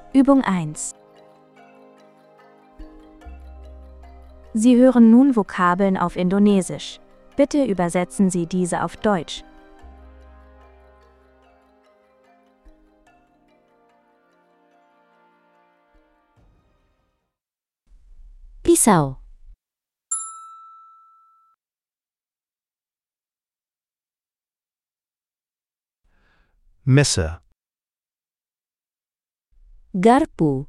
Übung 1. Sie hören nun Vokabeln auf Indonesisch. Bitte übersetzen Sie diese auf Deutsch. Pisau, Messer, garpu,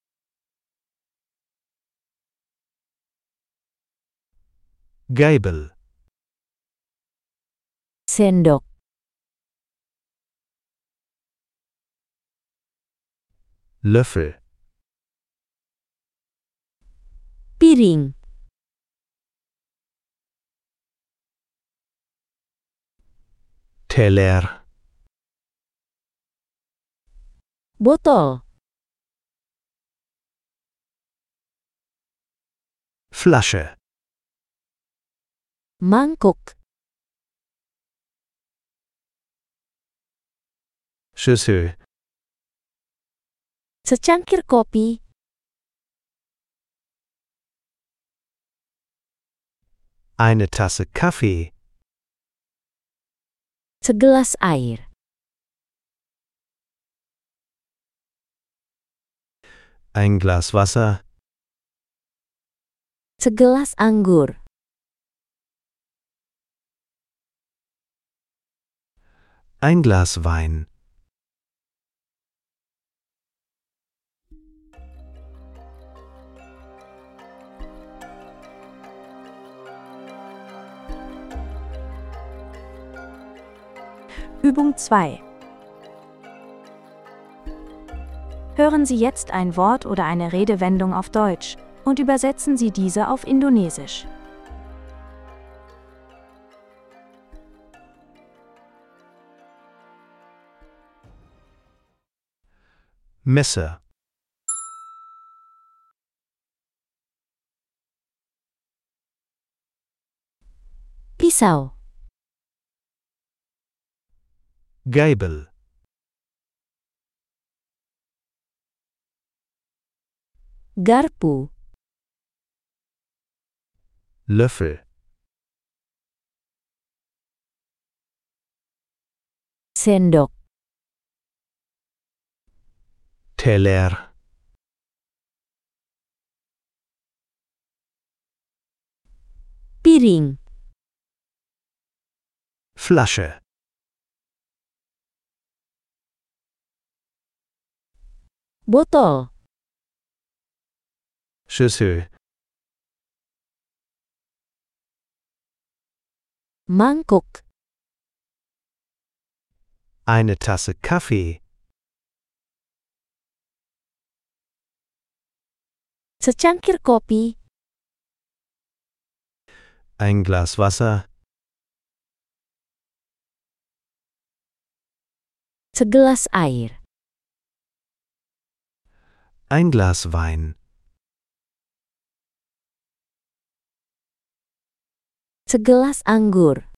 Gabel, sendok, Löffel, piring, Teller, botol, Flasche, mangkuk, Schüssel, secangkir kopi, eine Tasse Kaffee, segelas air, ein Glas Wasser, segelas anggur, ein Glas Wein. Übung 2. Hören Sie jetzt ein Wort oder eine Redewendung auf Deutsch und übersetzen Sie diese auf Indonesisch. Messer, pisau, Gabel, garpu, Löffel, sendok, Teller, piring, Flasche, botol, Schüssel, mangkuk, eine Tasse Kaffee, secangkir kopi, ein Glas Wasser, segelas air, ein Glas Wein. segelas anggur.